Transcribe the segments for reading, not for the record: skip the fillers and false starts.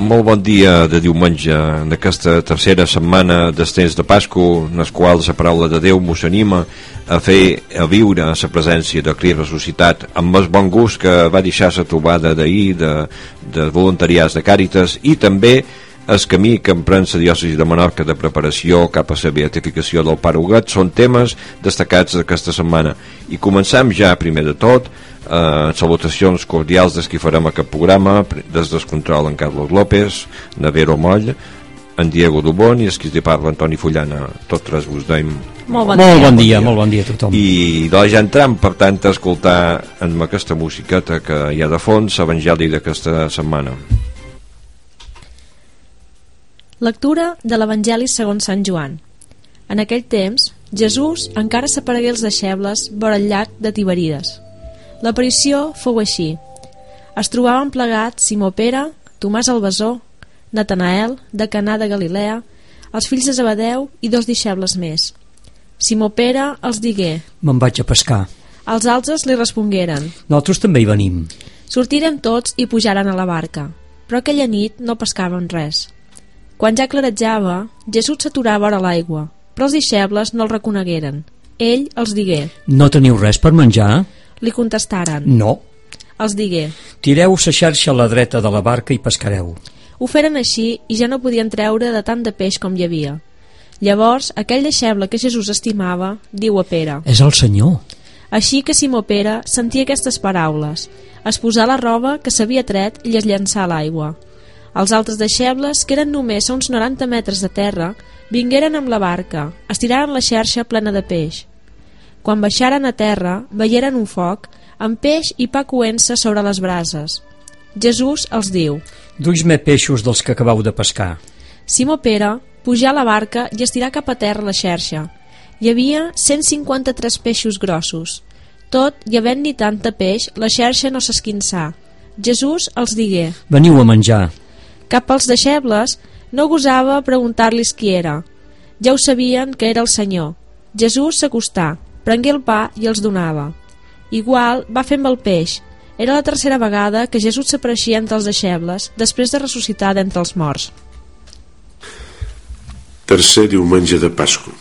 molt bon dia de diumenge en aquesta tercera setmana dels temps de Pasco, en els quals la paraula de Déu mos anima a viure la presència de Crist ressuscitat amb el bon gust que va deixar la trobada d'ahir de voluntariats de Càritas, i també el camí que emprèn la diòcesi de Menorca de preparació cap a la beatificació del Pare Huguet són temes destacats d'aquesta setmana. I començam ja, primer de tot, salutacions cordials des que farem aquest programa, des del control en Carlos López, Navero Moll, en Diego Dubón i els qui parla Antoni Fullana. Tots tres vos deim molt bon dia a tothom. I doncs ja entram, per tant, a escoltar amb aquesta musiqueta que hi ha de fons l'Evangeli d'aquesta setmana. Lectura de l'Evangeli segons Sant Joan. En aquell temps, Jesús encara s'aparegué els deixebles vora el llac de Tiberides. L'aparició fou així. Es trobaven plegats Simó Pere, Tomàs el Besó, Natanael, de Canà de Galilea, els fills de Zebedeu i 2 deixebles més. Simó Pere els digué: Me'n vaig a pescar. Els altres li respongueren: Nosaltres també hi venim. Sortiren tots i pujaren a la barca, però aquella nit no pescaven res. Quan ja clarejava, Jesús s'aturava vora l'aigua, però els deixebles no el reconegueren. Ell els digué: No teniu res per menjar? Li contestaren: No. Els digué: Tireu la xarxa a la dreta de la barca i pescareu. Ho feren així i ja no podien treure de tant de peix com hi havia. Llavors, aquell deixeble que Jesús estimava diu a Pere: És el Senyor. Així que Simó Pere sentia aquestes paraules, es posà la roba que s'havia tret i es llançà a l'aigua. Els altres deixebles, que eren només a uns 90 metres de terra, vingueren amb la barca, estiraren la xarxa plena de peix. Quan baixaren a terra, veieren un foc amb peix i pa coent-se sobre les brases. Jesús els diu: Duis més peixos dels que acabeu de pescar. Simó Pere pujà a la barca i estirà cap a terra la xarxa. Hi havia 153 peixos grossos. Tot i havent-n'hi tanta peix, la xarxa no s'esquinçà. Jesús els digué: Veniu a menjar. Cap als deixebles no gosava preguntar-los qui era. Ja ho sabien que era el Senyor. Jesús s'acostà, prengué el pa i els donava. Igual va fer amb el peix. Era la tercera vegada que Jesús s'apareixia entre els deixebles després de ressuscitar d'entre els morts. Tercer diumenge de Pasco.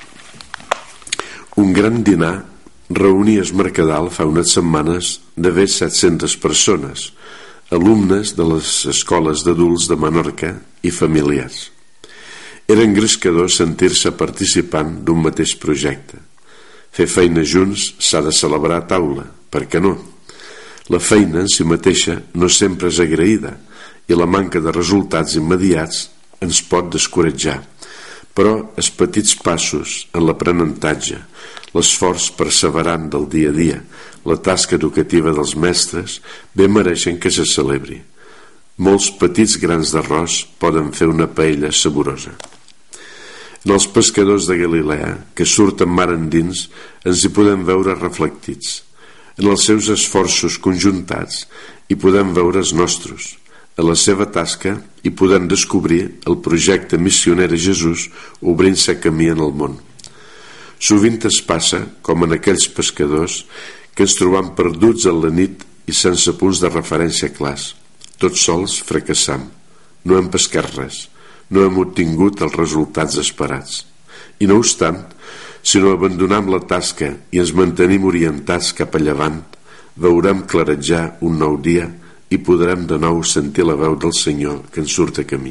Un gran dinar reunia el Mercadal fa unes setmanes d'haver 700 persones, alumnes de les escoles d'adults de Menorca i familiars. Era engrescador sentir-se participant d'un mateix projecte. Fer feina junts s'ha de celebrar a taula, per què no? La feina en si mateixa no sempre és agraïda i la manca de resultats immediats ens pot descoratjar, però els petits passos en l'aprenentatge, l'esforç perseverant del dia a dia, la tasca educativa dels mestres, bé mereixen que se celebri. Molts petits grans d'arròs poden fer una paella saborosa. En els pescadors de Galilea, que surten mar endins, ens hi podem veure reflectits. En els seus esforços conjuntats hi podem veure els nostres. A la seva tasca hi podem descobrir el projecte missioner de Jesús obrint-se camí en el món. Sovint es passa, com en aquells pescadors, que ens trobam perduts en la nit i sense punts de referència clars. Tots sols fracassam. No hem pescat res. No hem obtingut els resultats esperats. I no obstant, si no abandonem la tasca i ens mantenim orientats cap a llevant, veurem clarejar un nou dia i podrem de nou sentir la veu del Senyor que ens surt a camí.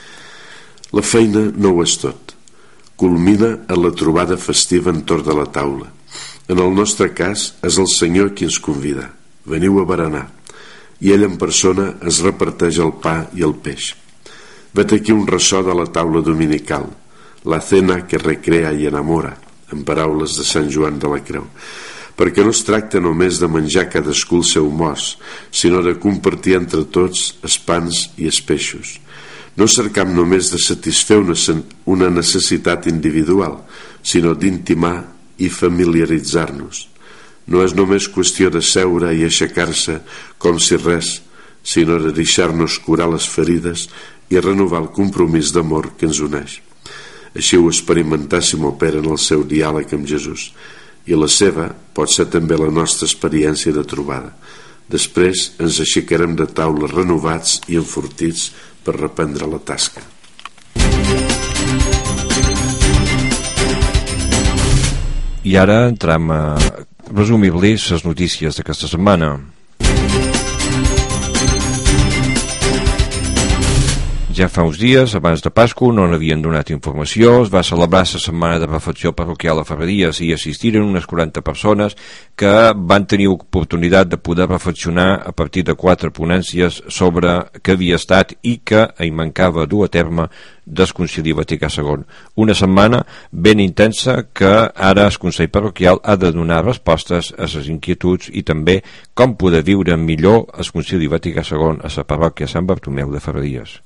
La feina no ho és tot. Culmina en la trobada festiva entorn de la taula. En el nostre cas és el Senyor qui ens convida: veniu a berenar, i ell en persona es reparteix el pa i el peix. Vet aquí un ressò de la taula dominical, la cena que recrea i enamora, en paraules de Sant Joan de la Creu, perquè no es tracta només de menjar cadascú el seu mos, sinó de compartir entre tots els pans i els peixos. No cercam només de satisfer una necessitat individual, sinó d'intimar i familiaritzar-nos. No és només qüestió de seure i aixecar-se com si res, sinó de deixar-nos curar les ferides i renovar el compromís d'amor que ens uneix. Així ho experimentà Simó Pere en el seu diàleg amb Jesús, i la seva pot ser també la nostra experiència de trobada. Després ens aixecarem de taula renovats i enfortits per reprendre la tasca. I ara entrem a resumir-li les notícies d'aquesta setmana. Ja fa uns dies, abans de Pasqua, no n'havien donat informació, es va celebrar la setmana de reflexió parroquial a Ferreries i assistiren unes 40 persones que van tenir oportunitat de poder reflexionar a partir de 4 ponències sobre què havia estat i que hi mancava dur a terme del Concili Vaticà II. Una setmana ben intensa que ara el Consell Parroquial ha de donar respostes a les inquietuds i també com poder viure millor el Concili Vaticà II a la parròquia Sant Bartomeu de Ferreries.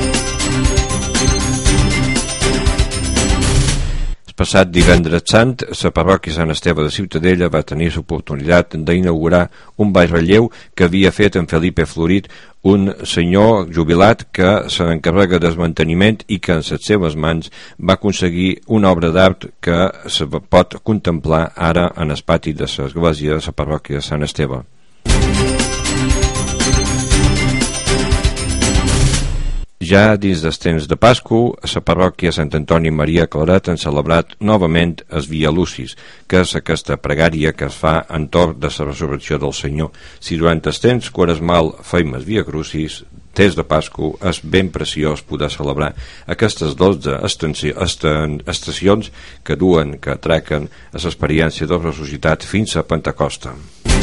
El passat divendres sant, la parròquia Sant Esteve de Ciutadella va tenir l'oportunitat d'inaugurar un baix relleu que havia fet en Felipe Florit, un senyor jubilat que se n'encarrega del manteniment i que en les seves mans va aconseguir una obra d'art que se pot contemplar ara en el pati de l'església de la parròquia de Sant Esteve. Ja dins dels temps de Pasqua, a la parròquia Sant Antoni Maria Claret han celebrat novament el Via Lucis, que és aquesta pregària que es fa entorn de la resurrecció del Senyor. Si durant el temps quaresmal feim el Via Crucis, des de Pasqua és ben preciós poder celebrar aquestes 12 estacions que duen, que atraquen a l'experiència de ressuscitat fins a Pentecosta.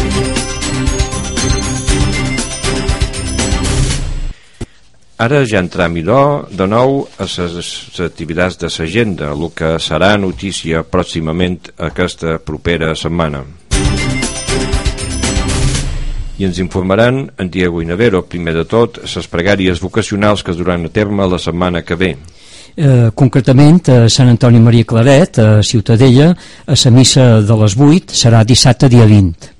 Ara ja entrem de nou a les activitats de l'agenda, el que serà notícia pròximament aquesta propera setmana. I ens informaran en Diego Inavero, primer de tot, les pregàries vocacionals que es duran a terme la setmana que ve. Concretament a Sant Antoni Maria Claret, a Ciutadella, a la missa de les 8 serà dissabte dia 20.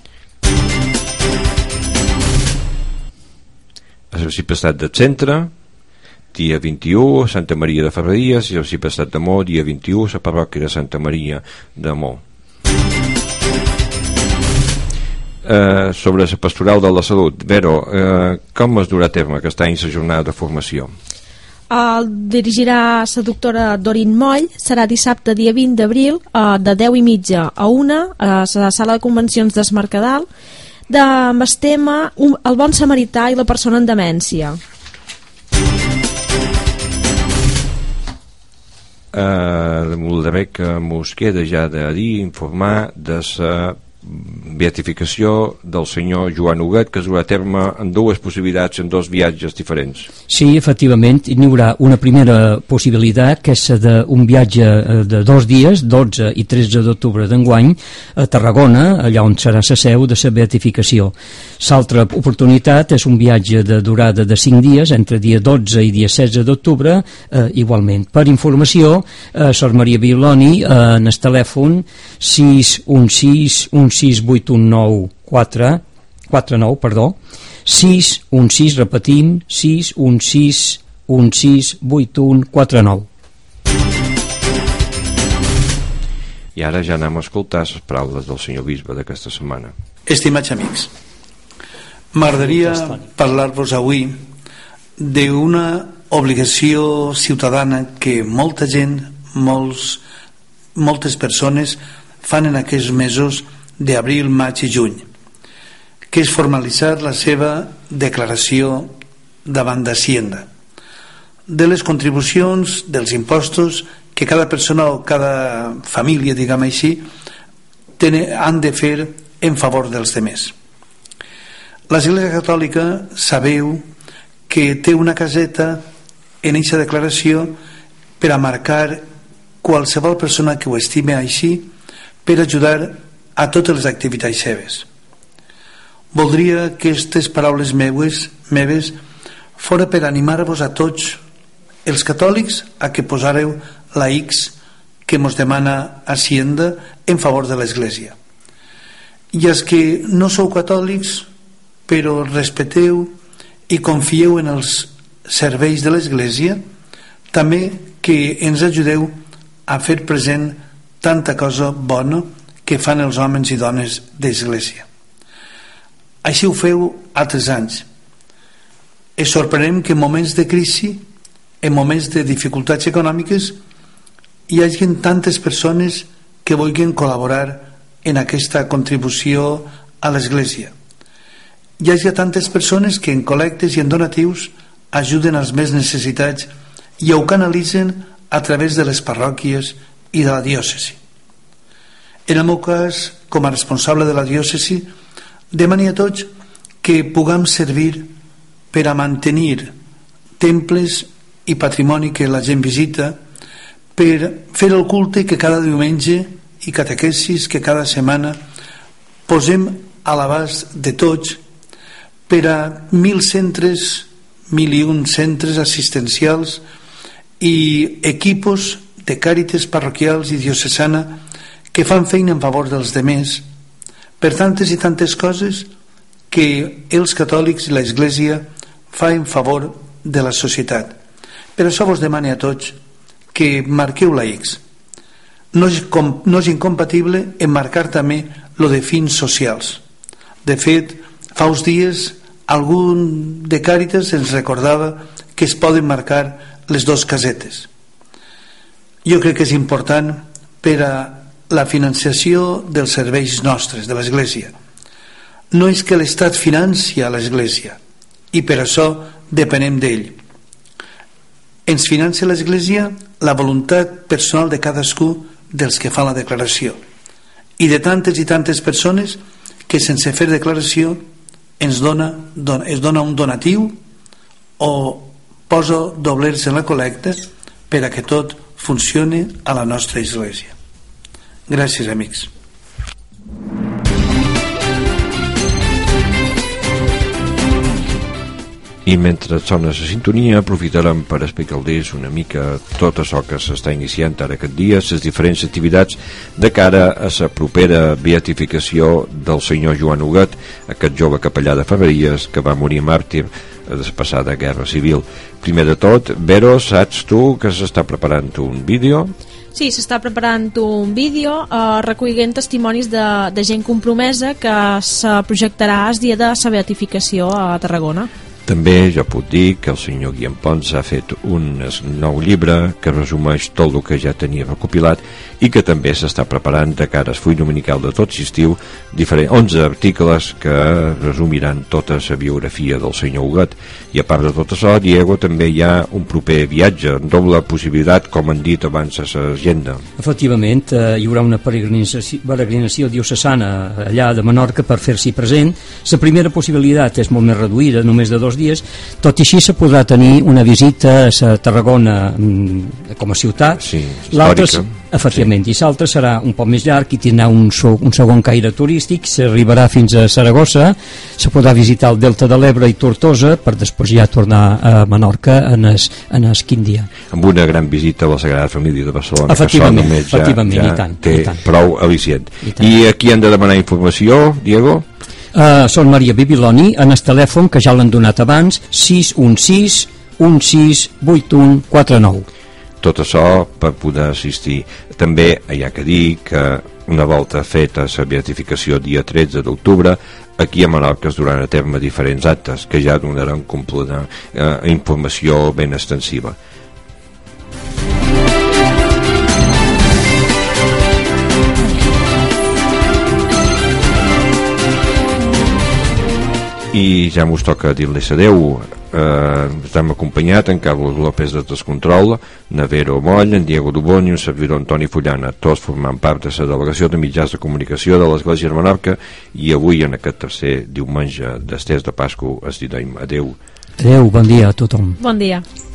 A l'Arxiprestat del Centre, dia 21, a Santa Maria de Ferreries, i a l'Arxiprestat de Mó, dia 21, a la parròquia de Santa Maria de Mó. Sobre la pastoral de la salut, Vero, com es durà a terme aquest any la jornada de formació? El dirigirà la doctora Dorin Moll, serà dissabte dia 20 d'abril de 10:30 a 1 a la sala de convencions d'Es Mercadal, amb el tema el bon samarità i la persona en demència. Molt de bé que mos queda ja de dir, informar de la beatificació del senyor Joan Huguet, que es durà a terme en dues possibilitats, en dos viatges diferents. Sí, efectivament, hi haurà una primera possibilitat, que és d'un viatge de 2 dies, 12 i 13 d'octubre d'enguany, a Tarragona, allà on serà la seu de la beatificació. L'altra oportunitat és un viatge de durada de 5 dies, entre dia 12 i dia 16 d'octubre, igualment. Per informació, Sor Maria Viloni, en el telèfon 616 repetim, 6168149. I ara ja anem a escoltar les paraules del senyor bisbe d'aquesta setmana. Estimats amics, m'agradaria parlar-vos avui d'una obligació ciutadana que molta gent, moltes persones fan en aquests mesos d'abril, maig i juny, que és formalitzar la seva declaració davant d'Hacienda de les contribucions, dels impostos que cada persona o cada família, diguem així, han de fer en favor dels demés. L'Església Catòlica sabeu que té una caseta en aquesta declaració per a marcar qualsevol persona que ho estime així, per ajudar a totes les activitats seves. Voldria que aquestes paraules meves fora per animar-vos a tots els catòlics a que posareu la X que mos demana Hacienda en favor de l'Església. I els que no sou catòlics però respecteu i confieu en els serveis de l'Església, també que ens ajudeu a fer present tanta cosa bona que fan els homes i dones d'Església. Així ho feu altres anys. És sorprenent que en moments de crisi, en moments de dificultats econòmiques, hi hagi tantes persones que vulguin col·laborar en aquesta contribució a l'Església. Hi hagi tantes persones que en col·lectes i en donatius ajuden als més necessitats i ho canalitzen a través de les parròquies i de la diòcesi. En el meu cas, com a responsable de la diòcesi, demani a tots que puguem servir per a mantenir temples i patrimoni que la gent visita, per fer el culte que cada diumenge i catequesis que cada setmana posem a l'abast de tots per a 1.000 centres, 1.001 centres assistencials i equipos de càritas parroquials i diocesana que fan feina en favor dels demés, per tantes i tantes coses que els catòlics i l'Església fa en favor de la societat. Per això vos demane a tots que marqueu la X. No és incompatible en marcar també lo de fins socials. De fet, fa uns dies algun de Càritas ens recordava que es poden marcar les dues casetes. Jo crec que és important per a la financiació dels serveis nostres, de l'Església. No és que l'Estat financia l'Església i per això depenem d'ell. Ens financia l'Església la voluntat personal de cadascú dels que fan la declaració i de tantes i tantes persones que sense fer declaració es dona un donatiu o posa doblers en la col·lecta per a que tot funcioni a la nostra Església. Gràcies, amics. I mentre sona la sintonia aprofitarem per explicar-los una mica tot això que s'està iniciant ara aquest dia, les diferents activitats de cara a la propera beatificació del senyor Joan Huguet, aquest jove capellà de Ferreries que va morir màrtir a la passada guerra civil. Primer de tot, Vero, saps tu que s'està preparant un vídeo? Sí, s'està preparant un vídeo recollint testimonis de gent compromesa que se projectarà el dia de la beatificació a Tarragona. També jo puc dir que el senyor Guillem Pons ha fet un nou llibre que resumeix tot el que ja tenia recopilat i que també s'està preparant de cara al full dominical de tot l'estiu 11 articles que resumiran tota la biografia del senyor Huguet. I a part de tot això, Diego, també hi ha un proper viatge, doble possibilitat, com han dit abans a l'agenda. Efectivament, hi haurà una peregrinació diocesana allà de Menorca per fer-s'hi present. La primera possibilitat és molt més reduïda, només de 2 dies, tot i així se podrà tenir una visita a Tarragona com a ciutat, sí, històrica, efectivament, sí. I l'altre serà un poc més llarg i tindrà un segon caire turístic, s'arribarà fins a Saragossa, se podrà visitar el Delta de l'Ebre i Tortosa per després ja tornar a Menorca en el quin dia. Amb una gran visita a la Sagrada Família de Barcelona, efectivament, que efectivament, ja i tant, té i tant. Prou al·licient. I aquí han de demanar informació, Diego? Són Maria Bibiloni, en el telèfon que ja l'han donat abans, 616 1681 49. Tot això per poder assistir. També hi ha que dir que una volta feta la beatificació dia 13 d'octubre, aquí a Menorca es duran a terme diferents actes que ja donaran completa informació ben extensiva. I ja mos toca dir-li adeu. Estem acompanyat en Carlos López de Descontrol, Navero Moll, en Diego Dubón i un servidor Antoni Fullana, tots formant part de la delegació de mitjans de comunicació de l'Església de Menorca, i avui en aquest tercer diumenge d'Estès de Pasqua es direm adeu. Adeu, bon dia a tothom. Bon dia.